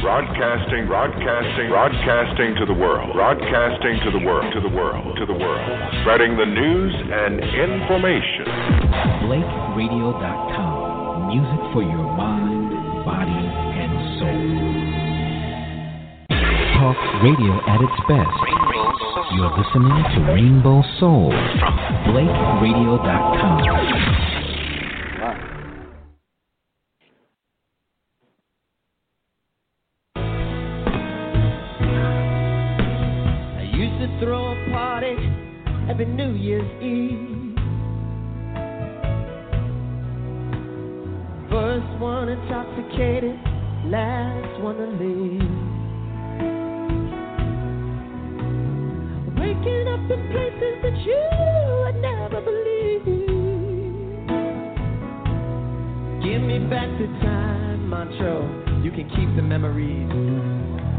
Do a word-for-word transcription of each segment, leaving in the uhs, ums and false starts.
Broadcasting, broadcasting, broadcasting to the world. Broadcasting to the world, to the world, to the world. Spreading the news and information. Blake Radio dot com. Music for your mind, body, and soul. Talk radio at its best. You're listening to Rainbow Soul from Blake Radio dot com. Throw a party every New Year's Eve. First one intoxicated, last one to leave. Waking up in places that you would never believe. Give me back the time, Montreux. You can keep the memories.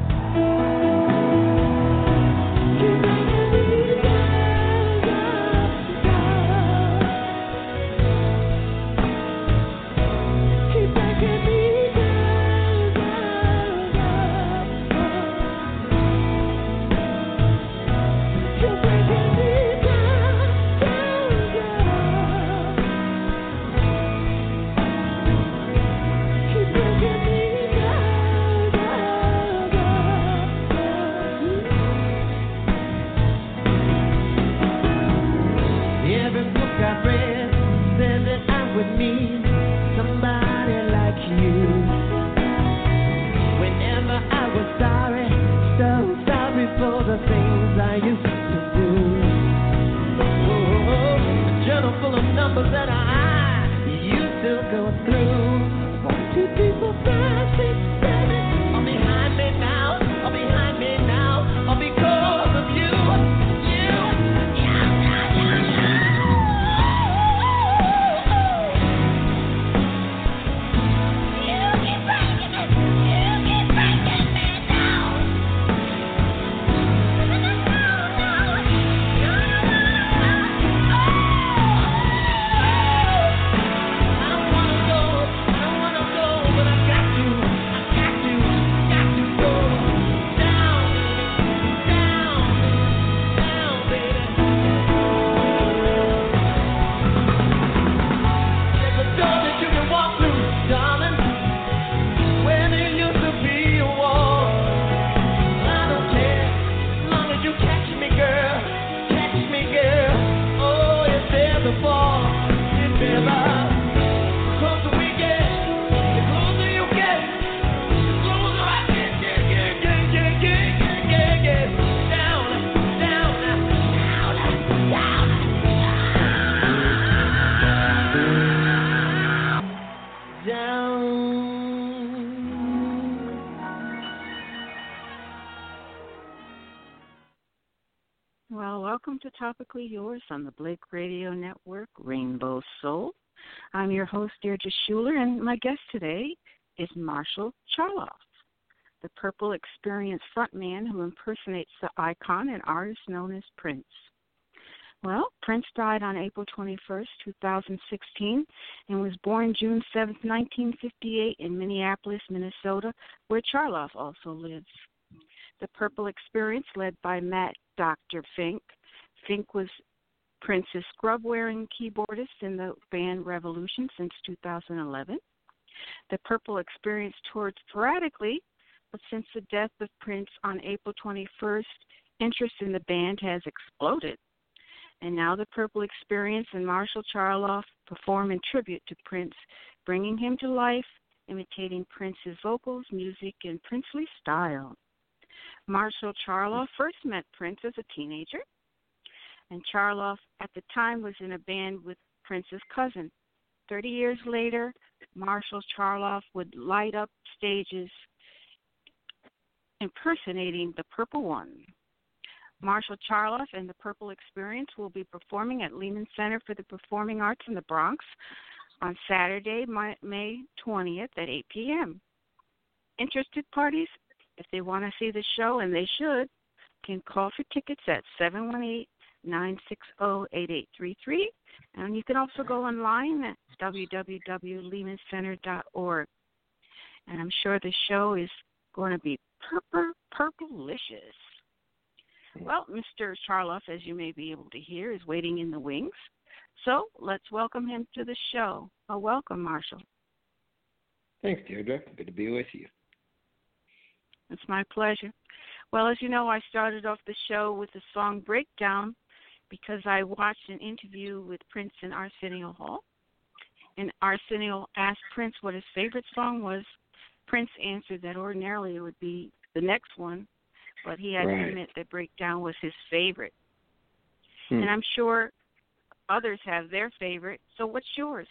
Topically Yours on the Blake Radio Network, Rainbow Soul. I'm your host, Deirdre Schuler, and my guest today is Marshall Charloff, the Purple Experience frontman who impersonates the icon and artist known as Prince. Well, Prince died on April twenty-first, twenty sixteen, and was born June seventh, nineteen fifty-eight in Minneapolis, Minnesota, where Charloff also lives. The Purple Experience, led by Matt Doctor Fink, Fink was Prince's scrub-wearing keyboardist in the band Revolution since two thousand eleven. The Purple Experience toured sporadically, but since the death of Prince on April twenty-first, interest in the band has exploded. And now the Purple Experience and Marshall Charloff perform in tribute to Prince, bringing him to life, imitating Prince's vocals, music, and princely style. Marshall Charloff first met Prince as a teenager, and Charloff at the time was in a band with Prince's cousin. Thirty years later, Marshall Charloff would light up stages impersonating the Purple One. Marshall Charloff and the Purple Experience will be performing at Lehman Center for the Performing Arts in the Bronx on Saturday, May twentieth at eight p.m. Interested parties, if they want to see the show, and they should, can call for tickets at seven one eight, nine six zero, eight eight three three. And you can also go online at w w w dot lehman center dot org. And I'm sure the show is going to be purple, purplelicious. Well, Mister Charloff, as you may be able to hear, is waiting in the wings. So let's welcome him to the show. Oh, welcome, Marshall. Thanks, Deirdre. Good to be with you. It's my pleasure. Well, as you know, I started off the show with the song Breakdown because I watched an interview with Prince in Arsenio Hall. And Arsenio asked Prince what his favorite song was. Prince answered that ordinarily it would be the next one, but he had right. to admit that Breakdown was his favorite. Hmm. And I'm sure others have their favorite. So what's yours?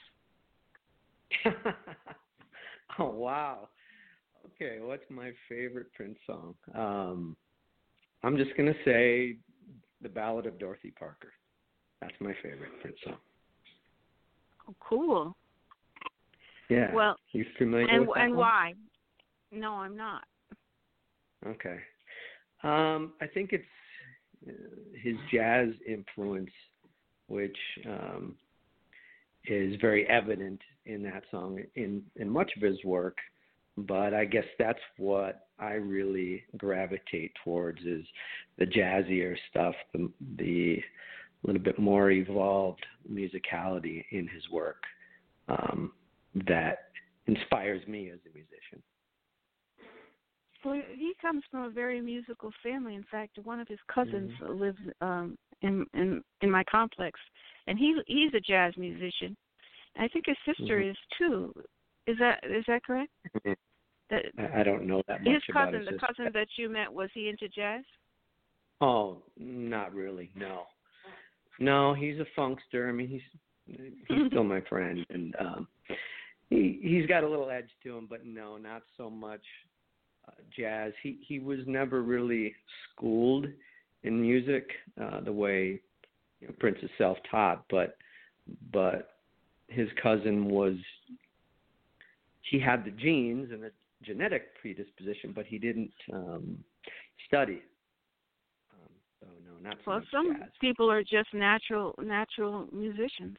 Oh, wow. Okay, what's my favorite Prince song? Um, I'm just going to say The Ballad of Dorothy Parker. That's my favorite Prince song. Oh, cool. Yeah. Well, you familiar and, with that and one? why? No, I'm not. Okay. Um, I think it's uh, his jazz influence, which um, is very evident in that song, in, in much of his work. But I guess that's what I really gravitate towards is the jazzier stuff, the, the little bit more evolved musicality in his work um, that inspires me as a musician. Well, he comes from a very musical family. In fact, one of his cousins mm-hmm. lives um, in, in in my complex, and he he's a jazz musician. I think his sister mm-hmm. is too. Is that is that correct? Mm-hmm. That, I don't know that much his about cousin, his the sister. cousin that you met, was he into jazz? Oh, not really. No, no. He's a funkster. I mean, he's he's still my friend, and um, he he's got a little edge to him, but no, not so much. Uh, jazz. He he was never really schooled in music uh, the way you know, Prince is self-taught, but but his cousin was. He had the genes and the genetic predisposition, but he didn't um, study. Um, so no, not so well, much some jazz. people are just natural natural musicians.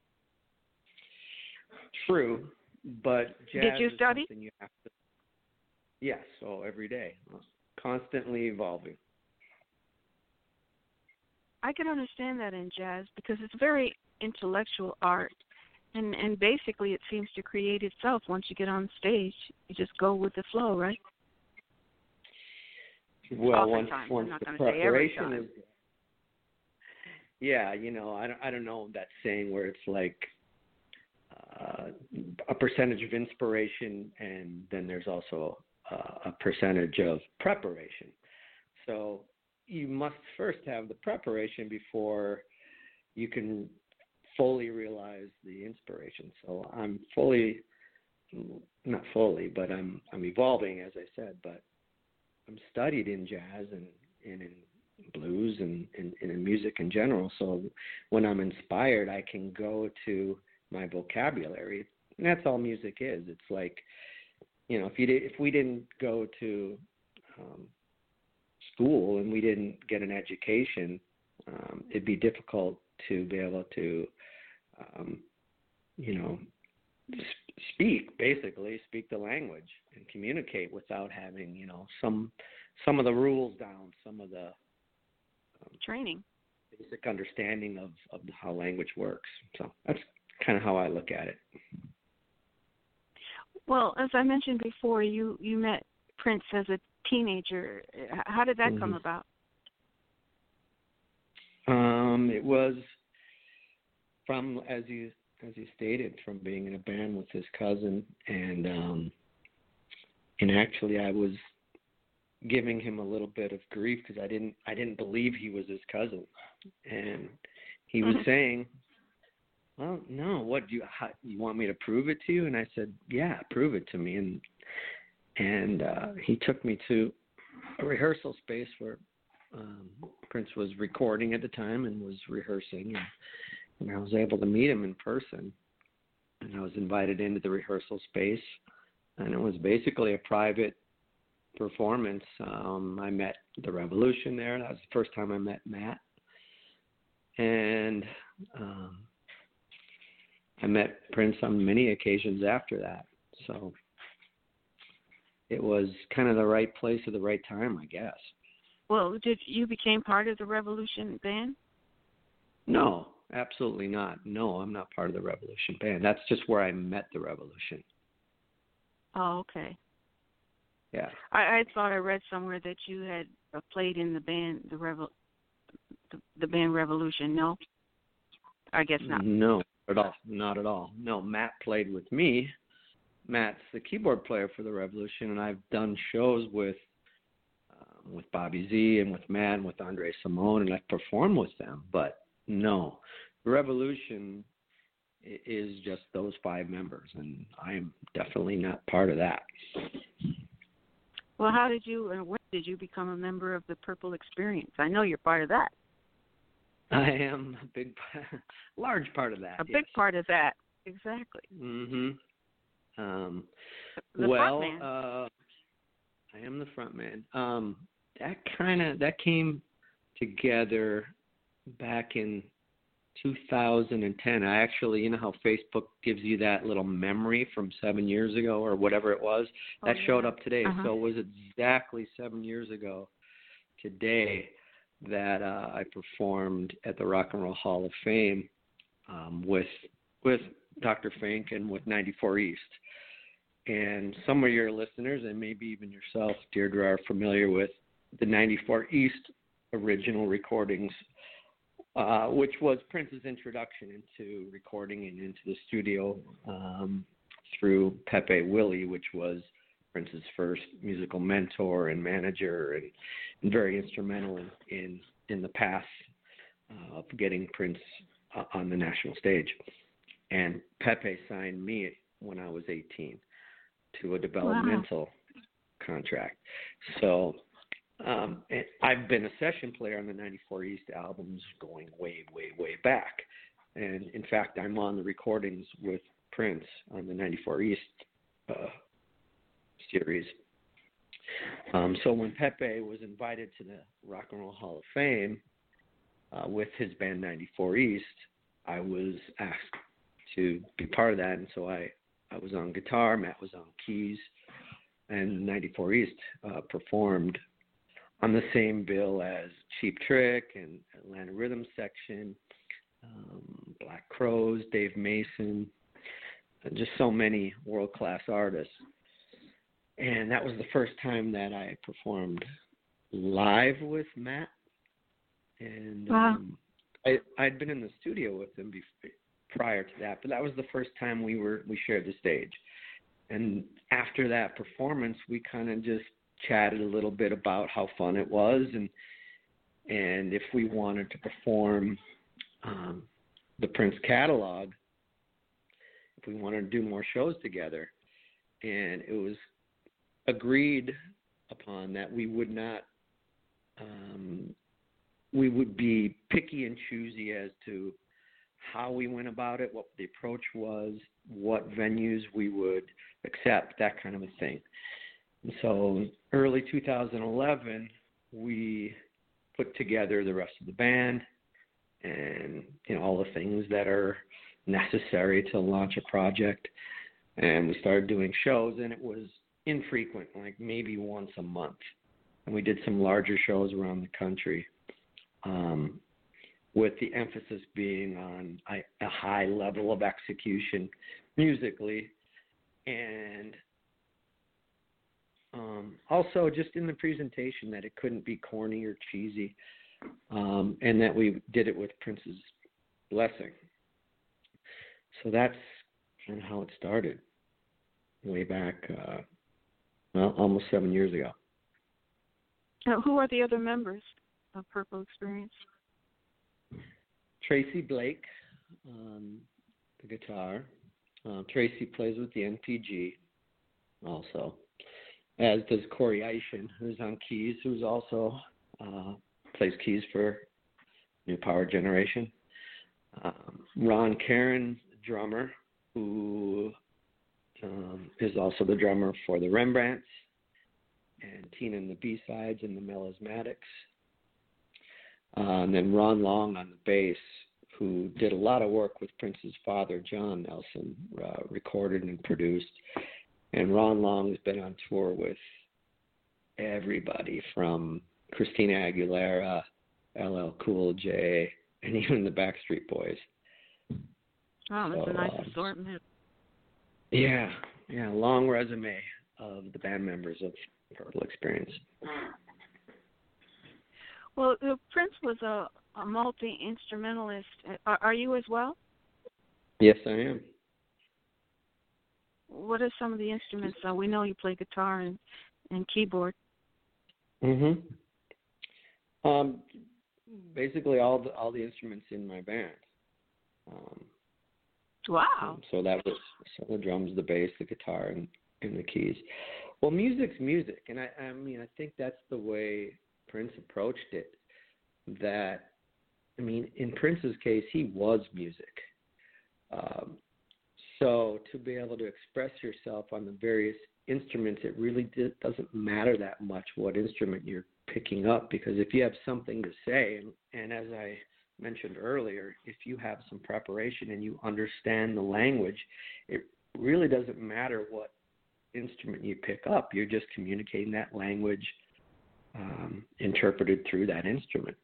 True, but jazz Did you is study? something you have to. Yes, so every day, constantly evolving. I can understand that in jazz because it's very intellectual art, and and basically it seems to create itself once you get on stage. You just go with the flow, right? Well, once Oftentimes, once I'm not the going to say every preparation time. is. Yeah, you know, I don't I don't know that saying where it's like. Uh, a percentage of inspiration, and then there's also uh, a percentage of preparation. So you must first have the preparation before you can fully realize the inspiration. So I'm fully, not fully, but I'm I'm evolving, as I said. But I'm studied in jazz and, and in blues and, and, and in music in general. So when I'm inspired, I can go to my vocabulary, and that's all music is. It's like, you know, if you did, if we didn't go to um, school and we didn't get an education, um, it'd be difficult to be able to, um, you know, sp- speak basically, speak the language and communicate without having, you know, some some of the rules down, some of the um, training, basic understanding of, of how language works. So that's kind of how I look at it. Well, as I mentioned before, you, you met Prince as a teenager. How did that mm-hmm. come about? Um, it was from, as you as you stated, from being in a band with his cousin, and um, and actually I was giving him a little bit of grief because I didn't I didn't believe he was his cousin, and he was saying, well, no, what do you, how, you want me to prove it to you? And I said, yeah, prove it to me. And and uh, he took me to a rehearsal space where um, Prince was recording at the time and was rehearsing. And, and I was able to meet him in person. And I was invited into the rehearsal space. And it was basically a private performance. Um, I met The Revolution there. That was the first time I met Matt. And um, I met Prince on many occasions after that. So it was kind of the right place at the right time, I guess. Well, did you became part of the Revolution band? No, absolutely not. No, I'm not part of the Revolution band. That's just where I met the Revolution. Oh, okay. Yeah. I, I thought I read somewhere that you had uh, played in the band, the Revo, the, the band Revolution. No, I guess not. No, at all. Not at all. No, Matt played with me. Matt's the keyboard player for the Revolution, and I've done shows with um, with Bobby Z and with Matt and with Andre Simone, and I've performed with them. But no, the Revolution is just those five members, and I am definitely not part of that. Well, how did you and when did you become a member of the Purple Experience? I know you're part of that. I am a big, large part of that. A yes. big part of that, exactly. Mhm. Um, the well, front man. uh, I am the front man. Um, that kind of that came together back in two thousand ten. I actually, you know how Facebook gives you that little memory from seven years ago or whatever it was? Oh, that yeah. showed up today. Uh-huh. So it was exactly seven years ago today that uh, I performed at the Rock and Roll Hall of Fame um, with with Doctor Fink and with ninety-four East. And some of your listeners, and maybe even yourself, Deirdre, are familiar with the ninety-four East original recordings, uh, which was Prince's introduction into recording and into the studio um, through Pepe Willie, which was Prince's first musical mentor and manager, and, and very instrumental in, in, in the path uh, of getting Prince uh, on the national stage. And Pepe signed me when I was eighteen to a developmental wow. contract. So um, I've been a session player on the ninety-four East albums going way, way, way back. And in fact, I'm on the recordings with Prince on the ninety-four East uh, series. Um, so when Pepe was invited to the Rock and Roll Hall of Fame uh, with his band ninety-four East, I was asked to be part of that. And so I, I was on guitar, Matt was on keys, and ninety-four East uh, performed on the same bill as Cheap Trick and Atlanta Rhythm Section, um, Black Crowes, Dave Mason, and just so many world-class artists. And that was the first time that I performed live with Matt. And wow. um, I, I'd been in the studio with him before, prior to that, but that was the first time we were we shared the stage. And after that performance, we kind of just chatted a little bit about how fun it was, and and if we wanted to perform um, the Prince catalog, if we wanted to do more shows together. And it was agreed upon that we would not, um, we would be picky and choosy as to how we went about it, what the approach was, what venues we would accept, that kind of a thing. And so early two thousand eleven, we put together the rest of the band and, you know, all the things that are necessary to launch a project. And we started doing shows, and it was infrequent, like maybe once a month. And we did some larger shows around the country, um, with the emphasis being on a, a high level of execution musically, and um, also just in the presentation that it couldn't be corny or cheesy, um, and that we did it with Prince's blessing. So that's kind of how it started, way back, uh, well, almost seven years ago. Uh, who are the other members of Purple Experience? Tracy Blake on the guitar. Uh, Tracy plays with the N P G also, as does Corey Eishen, who's on keys, who's also uh, plays keys for New Power Generation. Um, Ron Caron, drummer, who um, is also the drummer for the Rembrandts, and Tina and the B-Sides and the Melismatics. Uh, and then Ron Long on the bass, who did a lot of work with Prince's father, John Nelson, uh, recorded and produced. And Ron Long's been on tour with everybody from Christina Aguilera, L L Cool J, and even the Backstreet Boys. Oh, that's so, a nice um, assortment. Yeah, yeah, long resume of the band members of Purple Experience. Well, uh, Prince was a, a multi-instrumentalist. Are, are you as well? Yes, I am. What are some of the instruments? Uh, we know you play guitar and, and keyboard. Mhm. Um, basically all the all the instruments in my band. Um, wow. So that was so the drums, the bass, the guitar, and, and the keys. Well, music's music, and I, I mean, I think that's the way Prince approached it. That, I mean, in Prince's case, he was music. Um, so to be able to express yourself on the various instruments, it really did, doesn't matter that much what instrument you're picking up, because if you have something to say, and, and as I mentioned earlier, if you have some preparation and you understand the language, it really doesn't matter what instrument you pick up. You're just communicating that language um, interpreted through that instrument.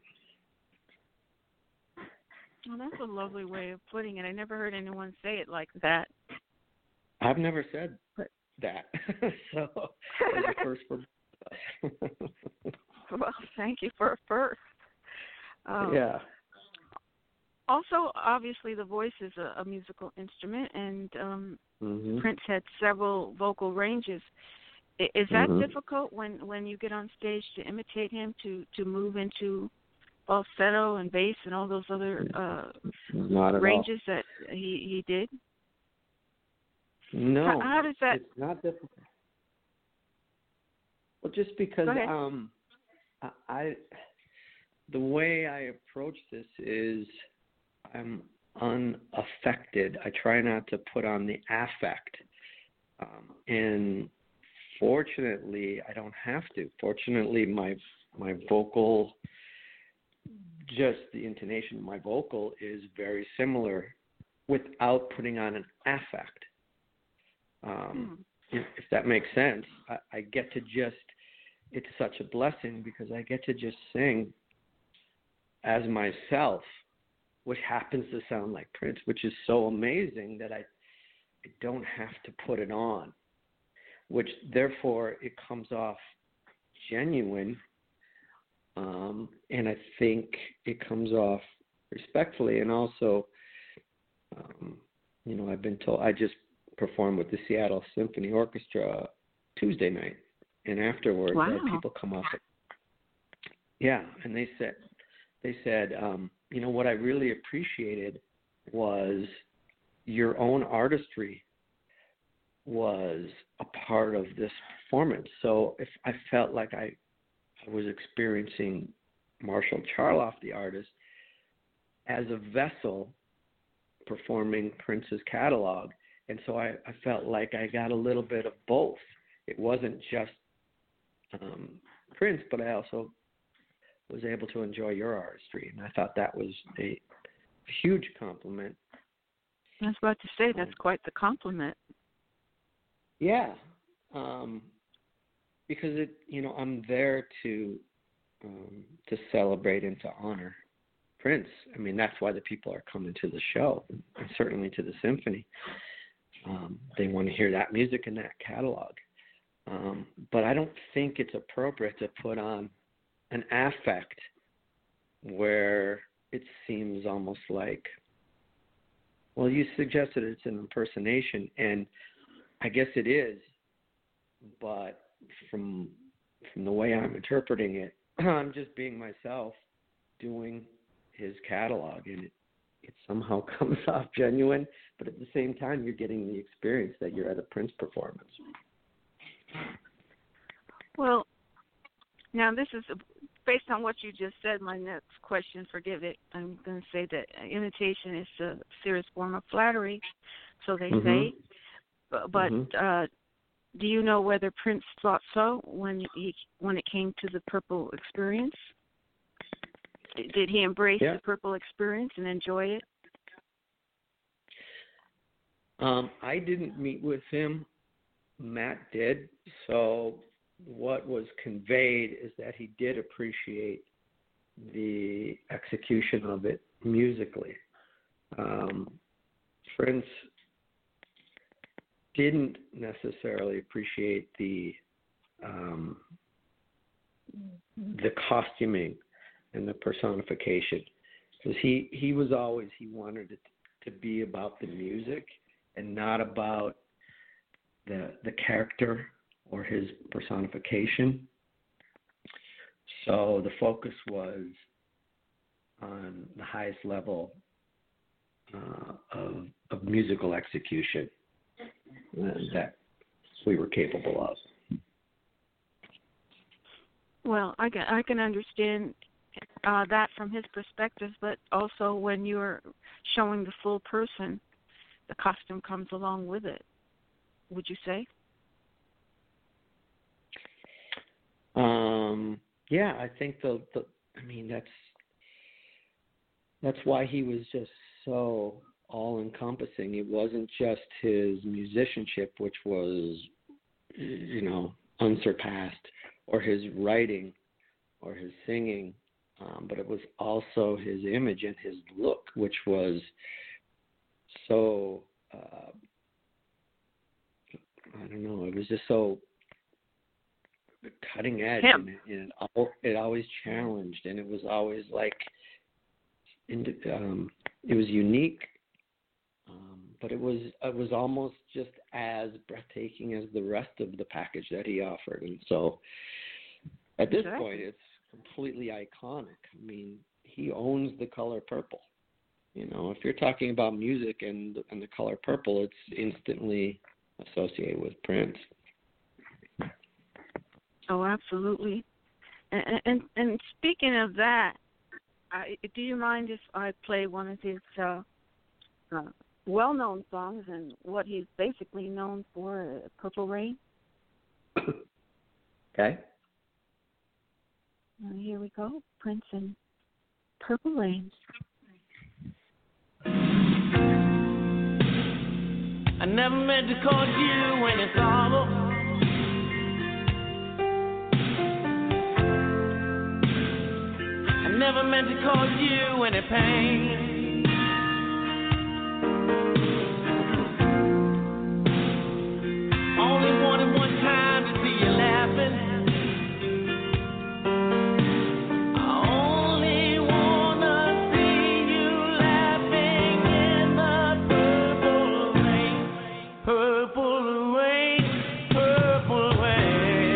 Well, that's a lovely way of putting it. I never heard anyone say it like that. I've never said that. So that's the first for Well, thank you for a first. Um, yeah. Also, obviously, the voice is a, a musical instrument, and um, mm-hmm. Prince had several vocal ranges. I, is that mm-hmm. difficult when, when you get on stage to imitate him, to, to move into falsetto and bass and all those other uh, Not at ranges all. that he, he did? No, how, how does that? It's not difficult. Well, just because um, I, I, the way I approach this is I'm unaffected. I try not to put on the affect, um, and fortunately, I don't have to. Fortunately, my my vocal, just the intonation of my vocal is very similar, without putting on an affect. Um, hmm. if, if that makes sense, I, I get to just. It's such a blessing because I get to just sing as myself, which happens to sound like Prince, which is so amazing that I, I don't have to put it on, which therefore it comes off genuine, um, and I think it comes off respectfully, and also, um, you know, I've been told, I just performed with the Seattle Symphony Orchestra Tuesday night, and afterwards wow. I had people come up, yeah, and they said, they said, um, you know, what I really appreciated was your own artistry was a part of this performance. So if I felt like I, I was experiencing Marshall Charloff, the artist, as a vessel performing Prince's catalog. And so I, I felt like I got a little bit of both. It wasn't just um, Prince, but I also was able to enjoy your artistry, and I thought that was a huge compliment. I was about to say, that's quite the compliment. Yeah, um, because it, you know, I'm there to um, to celebrate and to honor Prince. I mean, that's why the people are coming to the show, and certainly to the symphony. Um, they want to hear that music and that catalog. Um, but I don't think it's appropriate to put on an affect where it seems almost like, well, you suggested it's an impersonation, and I guess it is, but from from the way I'm interpreting it, I'm just being myself doing his catalog, and it, it somehow comes off genuine, but at the same time, you're getting the experience that you're at a Prince performance. Well, now this is, based on what you just said, my next question, forgive it, I'm going to say that imitation is a serious form of flattery, so they mm-hmm. say. But, but mm-hmm. uh, do you know whether Prince thought so when he when it came to the Purple Experience? Did he embrace yeah. the Purple Experience and enjoy it? Um, I didn't meet with him Matt did. So what was conveyed is that he did appreciate the execution of it musically. Um, Prince didn't necessarily appreciate the um, the costuming and the personification, because he, he was always, he wanted it to be about the music and not about the the character or his personification. So the focus was on the highest level uh, of, of musical execution that we were capable of. Well, I can, I can understand uh, that from his perspective, but also when you're showing the full person, the costume comes along with it, would you say? Um, yeah, I think the, the I mean, that's that's why he was just so all-encompassing. It wasn't just his musicianship, which was, you know, unsurpassed, or his writing or his singing, um, but it was also his image and his look, which was so, uh, I don't know, it was just so cutting edge, and, it, and it, it always challenged, and it was always like, um, it was unique, um, but it was it was almost just as breathtaking as the rest of the package that he offered. And so at this exactly. point, it's completely iconic. I mean, he owns the color purple. You know, if you're talking about music and and the color purple, it's instantly associated with Prince. Oh, absolutely. And and, and speaking of that, I, do you mind if I play one of his uh, uh, well-known songs and what he's basically known for, uh, Purple Rain? Okay. Uh, here we go, Prince and Purple Rain. I never meant to call you when it's all never meant to cause you any pain. Only wanted one time to see you laughing. I only wanna see you laughing in the purple rain, purple rain, purple rain.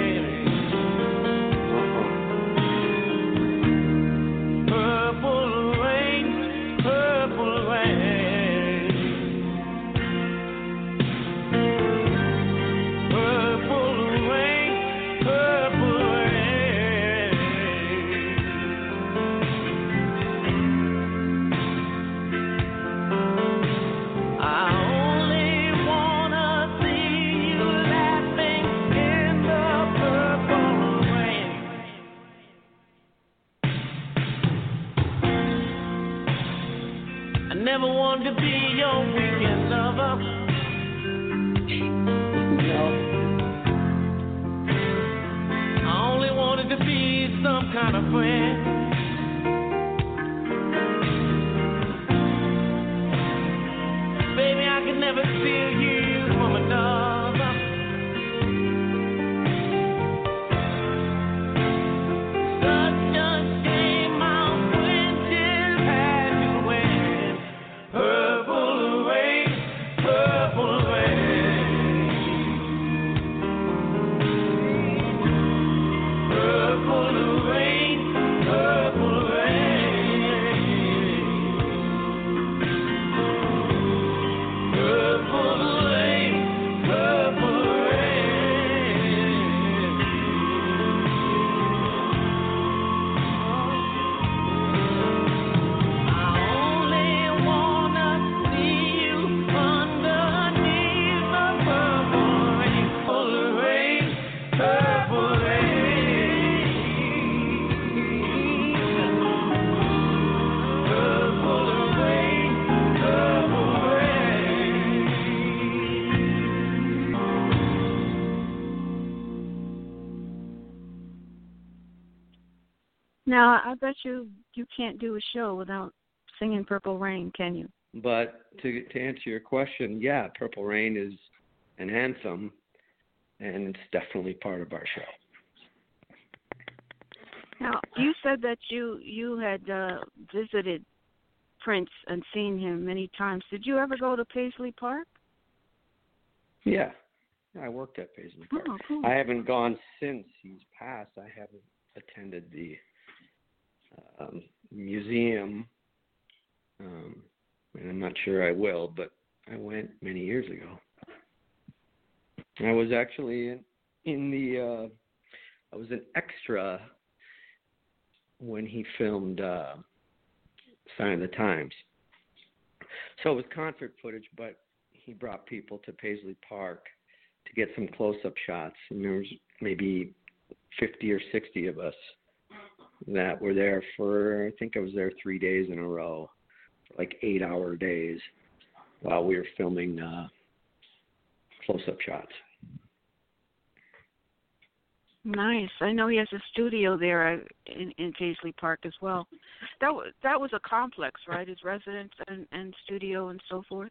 Never wanted to be your weekend lover. No. I only wanted to be some kind of friend. Baby, I could never steal you from another. Rain, Now, I bet you you can't do a show without singing Purple Rain, can you? But to to answer your question, yeah, Purple Rain is an anthem, and it's definitely part of our show. Now, you said that you you had uh, visited Prince and seen him many times. Did you ever go to Paisley Park? Yeah, I worked at Paisley Park. Oh, cool. I haven't gone since he's passed. I haven't attended the um, museum, um, and I'm not sure I will, but I went many years ago. I was actually in, in the, uh, I was an extra when he filmed uh, Sign of the Times. So it was concert footage, but he brought people to Paisley Park to get some close-up shots. And there was maybe fifty or sixty of us that were there for, I think I was there three days in a row, like eight-hour days while we were filming uh, close-up shots. Nice. I know he has a studio there uh, in, in Paisley Park as well. That was that was a complex, right? His residence and, and studio and so forth.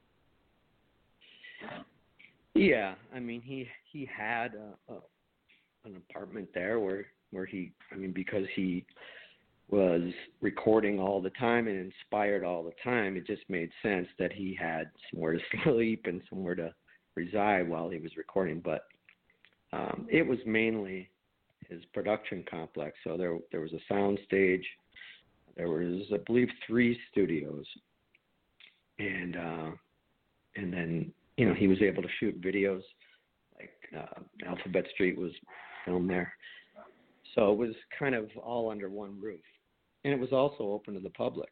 Yeah, I mean he he had a, a, an apartment there where where he I mean because he was recording all the time and inspired all the time, it just made sense that he had somewhere to sleep and somewhere to reside while he was recording. But um, it was mainly his production complex. So there there was a sound stage, there was I believe three studios, and uh, and then you know he was able to shoot videos, like uh, Alphabet Street was filmed there. So it was kind of all under one roof, and it was also open to the public.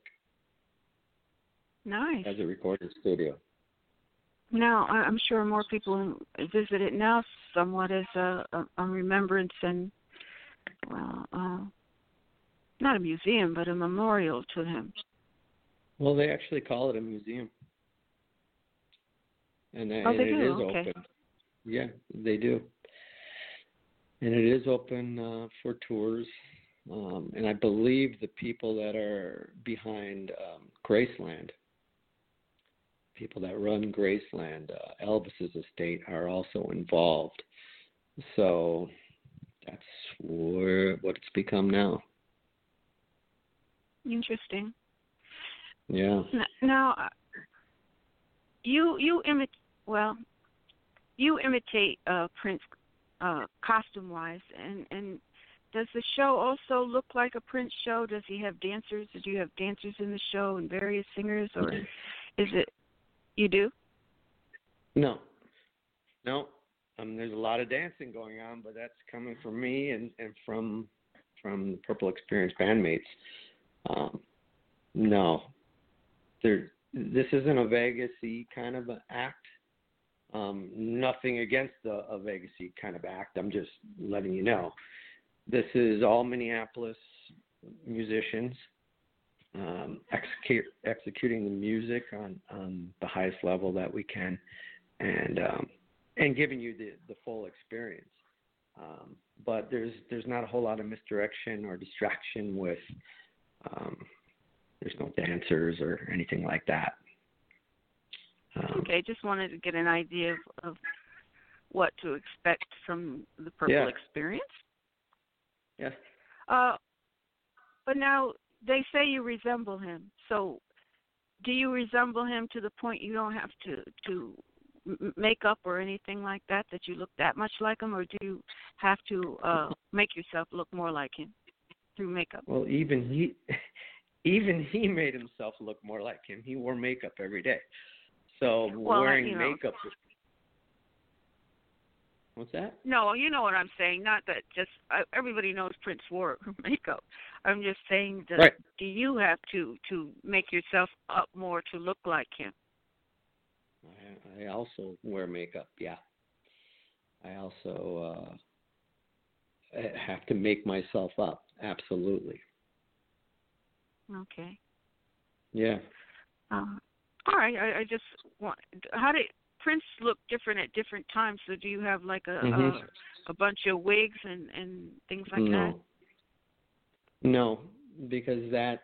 Nice. As a recording studio. Now, I'm sure more people visit it now somewhat as a, a, a remembrance and, well, uh, not a museum, but a memorial to him. Well, they actually call it a museum. And, oh, and they it do? is Okay. open. Yeah, they do. And it is open uh, for tours. Um, and I believe the people that are behind um, Graceland, people that run Graceland, uh, Elvis's estate, are also involved. So that's where what it's become now. Interesting. Yeah. Now, you you imitate well, you imitate uh, Prince uh, costume-wise, and and does the show also look like a Prince show? Does he have dancers? Do you have dancers in the show and various singers, or is it you do? No, no. Um, there's a lot of dancing going on, but that's coming from me and, and from from the Purple Experience bandmates. Um, no, there. This isn't a Vegas-y kind of an act. Um, nothing against the, a Vegas-y kind of act. I'm just letting you know. This is all Minneapolis musicians um, execute, executing the music on, on the highest level that we can, and um, and giving you the, the full experience. Um, but there's there's not a whole lot of misdirection or distraction with. Um, there's no dancers or anything like that. Um, okay, just wanted to get an idea of, of what to expect from the Purple yeah. Experience. Yeah. Uh, but now they say you resemble him. So, do you resemble him to the point you don't have to to m- make up or anything like that? That you look that much like him, or do you have to uh, make yourself look more like him through makeup? Well, even he, even he made himself look more like him. He wore makeup every day. So well, wearing you know. makeup. What's that? No, you know what I'm saying. Not that just uh, everybody knows Prince wore makeup. I'm just saying that Right. do you have to, to make yourself up more to look like him? I, I also wear makeup. Yeah. I also uh, have to make myself up. Absolutely. Okay. Yeah. Uh, all right. I, I just want. How did Prince look different at different times? So do you have like a Mm-hmm. a, a bunch of wigs and, and things like no. that? No, because that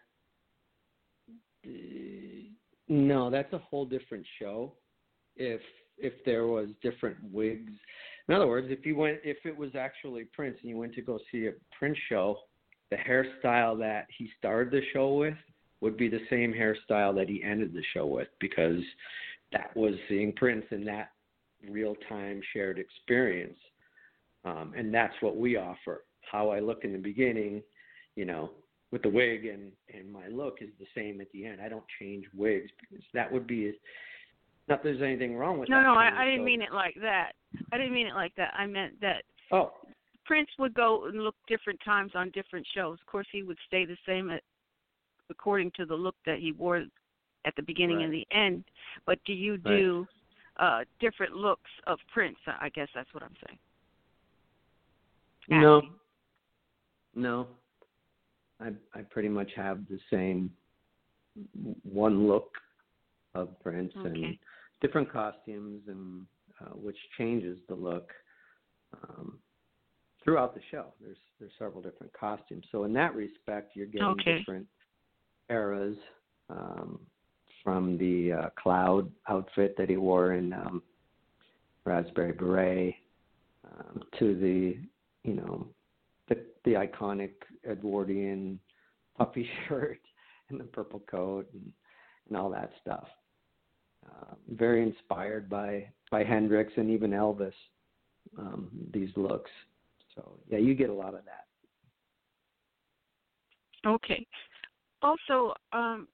no, that's a whole different show. If if there was different wigs, in other words, if you went, if it was actually Prince and you went to go see a Prince show, the hairstyle that he started the show with would be the same hairstyle that he ended the show with, because that was seeing Prince in that real-time shared experience. Um, and that's what we offer. How I look in the beginning, you know, with the wig and, and my look is the same at the end. I don't change wigs because that would be, not that there's anything wrong with no, that. No, no, I, of I didn't show. mean it like that. I didn't mean it like that. I meant that Oh. Prince would go and look different times on different shows. Of course, he would stay the same at, according to the look that he wore at the beginning Right. and the end. But do you do right. uh, different looks of Prince? I guess that's what I'm saying. No. Acting. No. I I pretty much have the same one look of Prince Okay. and different costumes, and uh, which changes the look um, throughout the show. There's there's several different costumes. So in that respect, you're getting okay. different eras, um, from the uh, cloud outfit that he wore in um, Raspberry Beret um, to the, you know, the, the iconic Edwardian puffy shirt and the purple coat and, and all that stuff. Uh, very inspired by, by Hendrix and even Elvis, um, these looks. So, yeah, you get a lot of that. Okay. Also, um,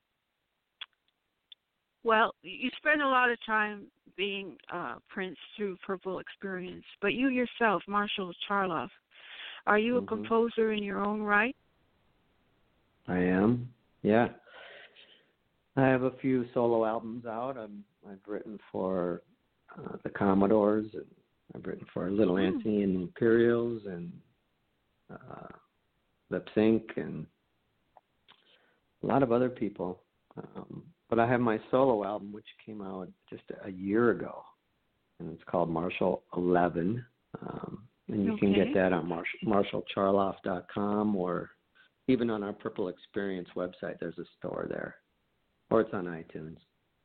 well, you spend a lot of time being uh, Prince through Purple Experience, but you yourself, Marshall Charloff, are you Mm-hmm. a composer in your own right? I am, yeah. I have a few solo albums out. I'm, I've written for uh, the Commodores, and I've written for Little Mm. Anthony and the Imperials, and uh, Lip Sync, and a lot of other people. Um, but I have my solo album, which came out just a year ago, and it's called Marshall eleven. Um, and you okay. can get that on Marshall, marshall charloff dot com, or even on our Purple Experience website. There's a store there, or it's on iTunes.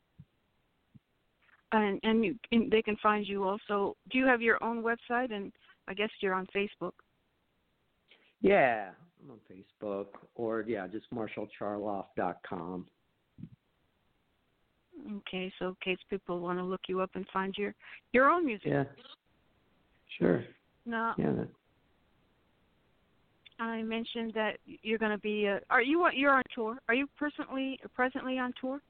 And and, you, and they can find you also. Do you have your own website? And I guess you're on Facebook. Yeah, I'm on Facebook, or yeah, just marshall charloff dot com. Okay, so in case people want to look you up and find your your own music. Yeah, sure. Now, Yeah. That, I mentioned that you're going to be. Uh, are you you're on tour? Are you presently presently on tour?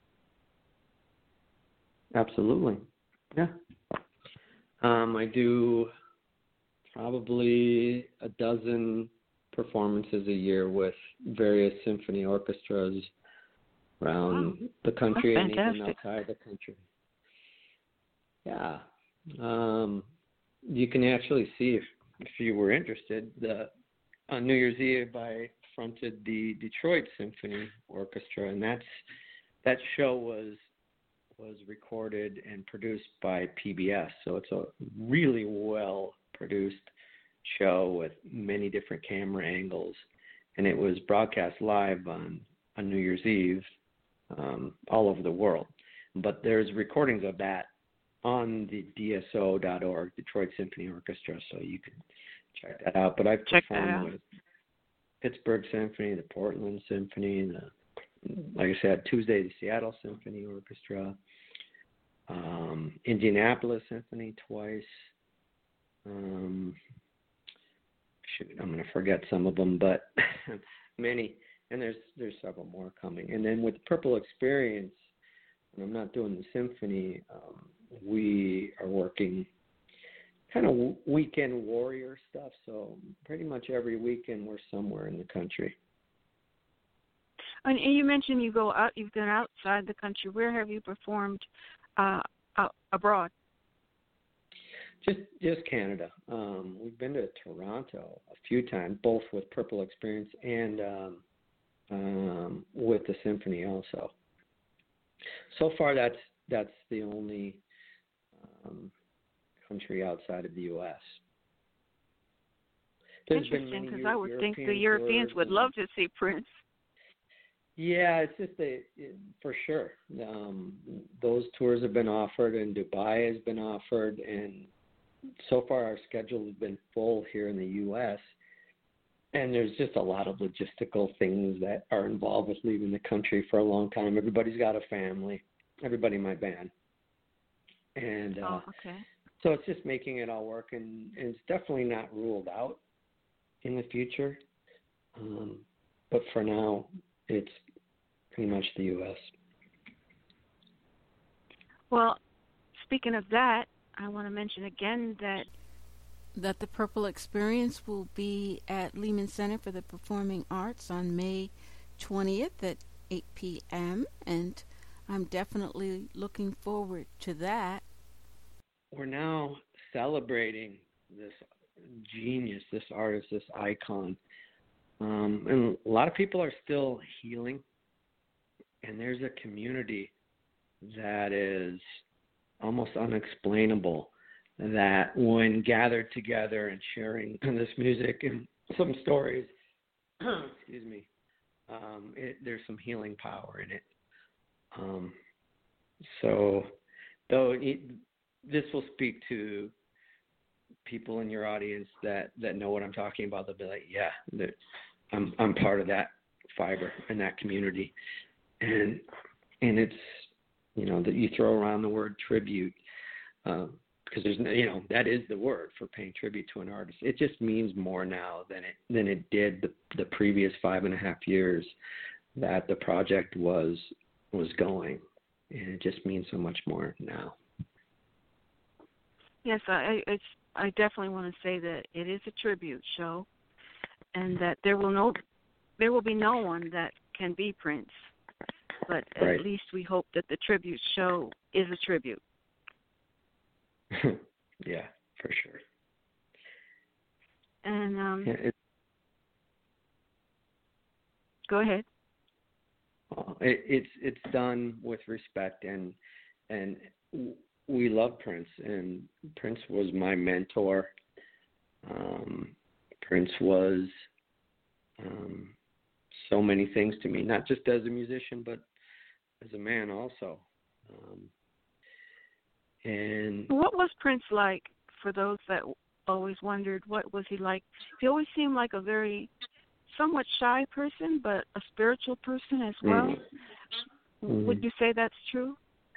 absolutely. Yeah. Um, I do probably a dozen performances a year with various symphony orchestras around Wow. the country That's and even fantastic. outside the country. Yeah. Um, you can actually see, if, if you were interested, the, on New Year's Eve I fronted the Detroit Symphony Orchestra, and that's that show was was recorded and produced by P B S. So it's a really well produced show with many different camera angles, and it was broadcast live on, on New Year's Eve um, all over the world. But there's recordings of that on the D S O dot org, Detroit Symphony Orchestra, so you can check that out. But I've Check that performed out. with Pittsburgh Symphony, the Portland Symphony, the, like I said, Tuesday, the Seattle Symphony Orchestra, um, Indianapolis Symphony twice. Um, shoot, I'm going to forget some of them, but many. And there's there's several more coming. And then with Purple Experience, when I'm not doing the symphony, um, we are working kind of weekend warrior stuff. So pretty much every weekend we're somewhere in the country. And you mentioned you go out. You've been outside the country. Where have you performed uh, out, abroad? Just just Canada. Um, we've been to Toronto a few times, both with Purple Experience and um, um, with the symphony also. So far, that's that's the only um, country outside of the U S There's been Interesting, many because Eu- I would think the European Europeans tours would and- love to see Prince. Yeah, it's just a, it, for sure. Um, those tours have been offered, and Dubai has been offered, and so far our schedule has been full here in the U S. And there's just a lot of logistical things that are involved with leaving the country for a long time. Everybody's got a family, everybody in my band, and uh, Oh, okay. so it's just making it all work, and, and it's definitely not ruled out in the future. Um, but for now, it's pretty much the U S. Well, speaking of that, I want to mention again that that the Purple Experience will be at Lehman Center for the Performing Arts on May twentieth at eight p.m. and I'm definitely looking forward to that. We're now celebrating this genius, this artist, this icon. Um, and a lot of people are still healing, and there's a community that is almost unexplainable, that when gathered together and sharing this music and some stories, excuse me, um, it, there's some healing power in it. Um, so, though it, this will speak to people in your audience that, that know what I'm talking about, they'll be like, yeah, that I'm I'm part of that fiber and that community, and and it's, you know, that you throw around the word tribute. Um, because there's no, you know, that is the word for paying tribute to an artist. It just means more now than it than it did the, the previous five and a half years that the project was was going, and it just means so much more now. yes, I it's I definitely want to say that it is a tribute show, and that there will no there will be no one that can be Prince, but Right. at least we hope that the tribute show is a tribute. Yeah, for sure. And um, Yeah, it, go ahead. uh, it, it's it's done with respect, and and we love Prince, and Prince was my mentor. Um, Prince was um, so many things to me, not just as a musician, but as a man also. Um, and What was Prince like, for those that always wondered? What was he like? He always seemed like a very somewhat shy person, but a spiritual person as well. Mm-hmm. Would you say that's true?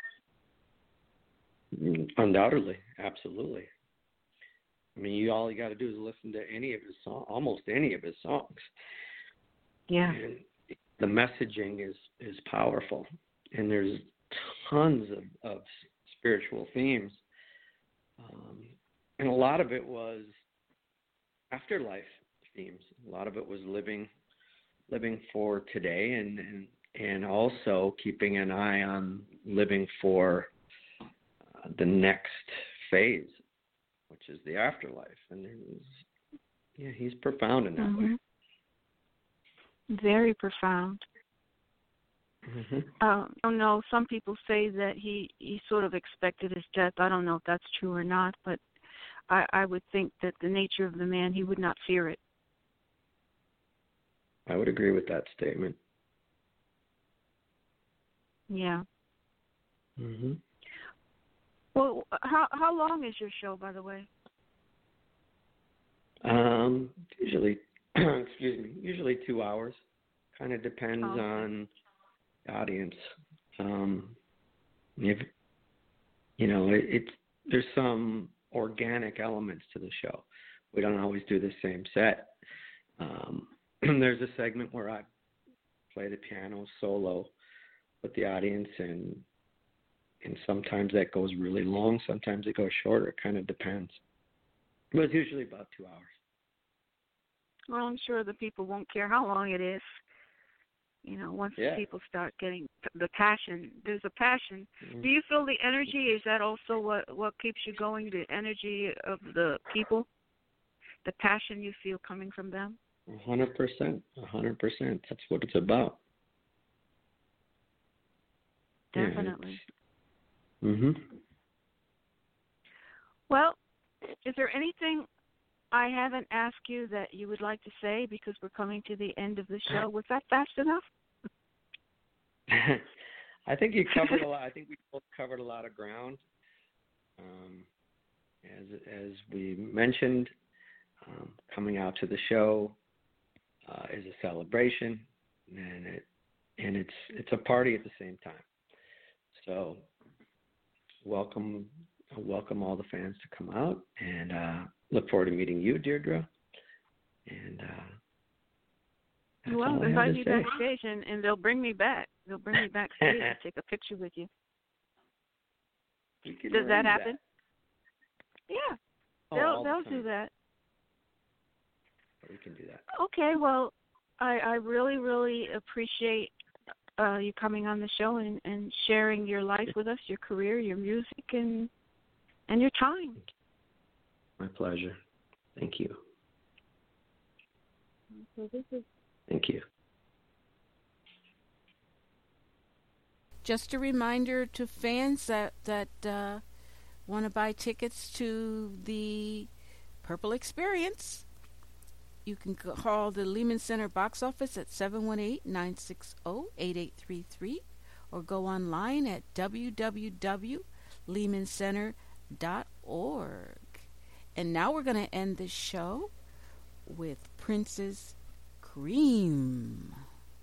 Undoubtedly, absolutely. I mean, you all you got to do is listen to any of his songs, almost any of his songs. Yeah. And the messaging is is powerful, and there's tons of, of spiritual themes, um, and a lot of it was afterlife themes. A lot of it was living living for today, and and, and also keeping an eye on living for uh, the next phase, which is the afterlife. And it was, yeah, he's profound in that Mm-hmm. way. Very profound. Mm-hmm. Uh, I don't know. Some people say that he, he sort of expected his death. I don't know if that's true or not, but I, I would think that the nature of the man, he would not fear it. I would agree with that statement. Yeah. Mm-hmm. Well, how how long is your show, by the way? Um, usually, excuse me, usually two hours. Kind of depends Oh, okay. on the audience. Um, if you know, it, it's there's some organic elements to the show. We don't always do the same set. Um, there's a segment where I play the piano solo with the audience, and and sometimes that goes really long. Sometimes it goes shorter. It kind of depends. But it's usually about two hours. Well, I'm sure the people won't care how long it is. You know, once Yeah. people start getting the passion, there's a passion. Mm-hmm. Do you feel the energy? Is that also what, what keeps you going, the energy of the people? The passion you feel coming from them? A hundred percent. A hundred percent. That's what it's about. Definitely. Yeah, mm-hmm. Well, is there anything I haven't asked you that you would like to say because we're coming to the end of the show. Was that fast enough? I think you covered a lot. I think we both covered a lot of ground. Um, as as we mentioned, um, coming out to the show uh, is a celebration, and it and it's it's a party at the same time. So, welcome welcome all the fans to come out, and uh, look forward to meeting you, Deirdre. And uh, that's well, all I invite have me to say. backstage, and, and they'll bring me back. They'll bring me backstage and take a picture with you. We can Does that arrange happen? Yeah, Oh, they'll all the they'll time. do that. We can do that. Okay, well, I, I really, really appreciate uh, you coming on the show and, and sharing your life with us, your career, your music, and and your time. My pleasure. Thank you. So this is Thank you. Just a reminder to fans that that uh, want to buy tickets to the Purple Experience. You can call the Lehman Center box office at seven one eight, nine six zero, eight eight three three or go online at w w w dot lehman center dot org. And now we're going to end this show with Prince's Cream.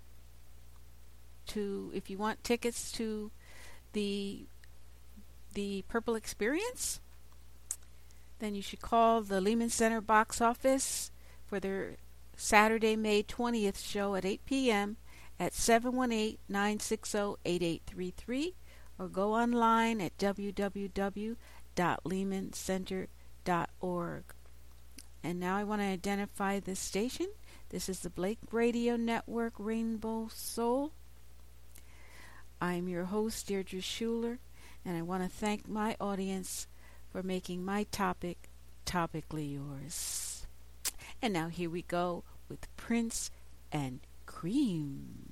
To if you want tickets to the the Purple Experience, then you should call the Lehman Center box office for their Saturday, May twentieth show at eight p.m. at seven one eight, nine six zero, eight eight three three or go online at w w w dot lehman center dot org. And now I want to identify this station. This is the Blake Radio Network, Rainbow Soul. I'm your host, Deirdre Schuler, and I want to thank my audience for making my topic topically yours. And now here we go with Prince and Cream.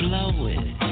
blow it.